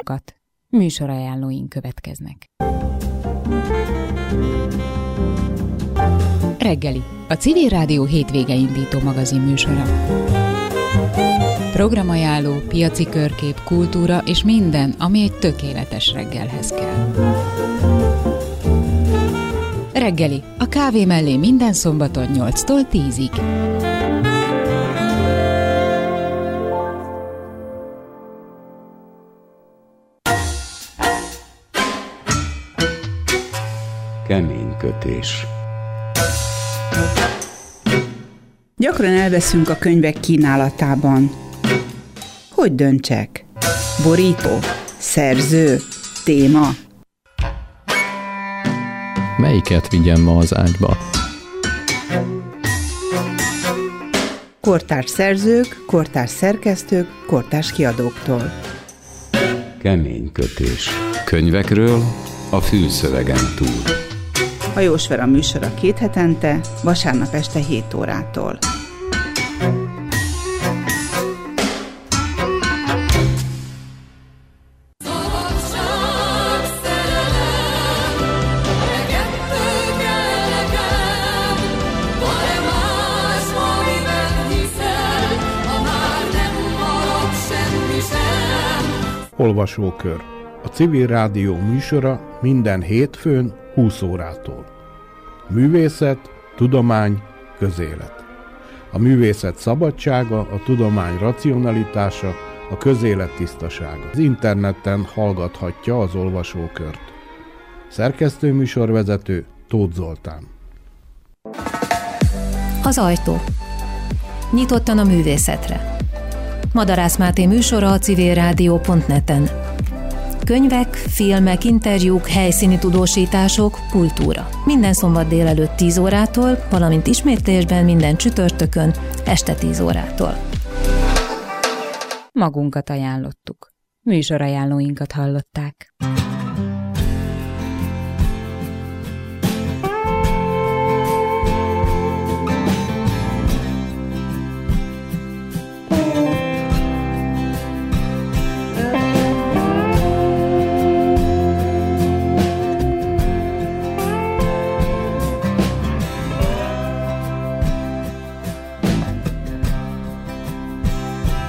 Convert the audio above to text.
műsorunkat. Műsorajánlóink következnek. Reggeli, a Civil Rádió hétvége indító magazin műsora. Programajánló, piaci körkép, kultúra és minden, ami egy tökéletes reggelhez kell. Reggeli, a kávé mellé minden szombaton 8-tól 10-ig. Keménykötés. Gyakran elveszünk a könyvek kínálatában. Hogy döntsek? Borító? Szerző? Téma? Melyiket vigyem ma az ágyba? Kortárs szerzők, kortárs szerkesztők, kortárs kiadóktól. Keménykötés. Könyvekről a fülszövegen túl. Hajós Vera műsora 2 hetente, vasárnap este 7 órától. Olvasókör. A Civil Rádió műsora minden hétfőn 20 órától. Művészet, tudomány, közélet. A művészet szabadsága, a tudomány racionalitása, a közélet tisztasága. Az interneten hallgathatja az olvasókört. Szerkesztő műsorvezető Tóth Zoltán. Az ajtó. Nyitottan a művészetre. Madarász Máté műsora a civilrádió.net-en. Könyvek, filmek, interjúk, helyszíni tudósítások, kultúra. Minden szombat délelőtt 10 órától, valamint ismétlésben minden csütörtökön este 10 órától. Magunkat ajánlottuk. Műsorajánlóinkat hallották.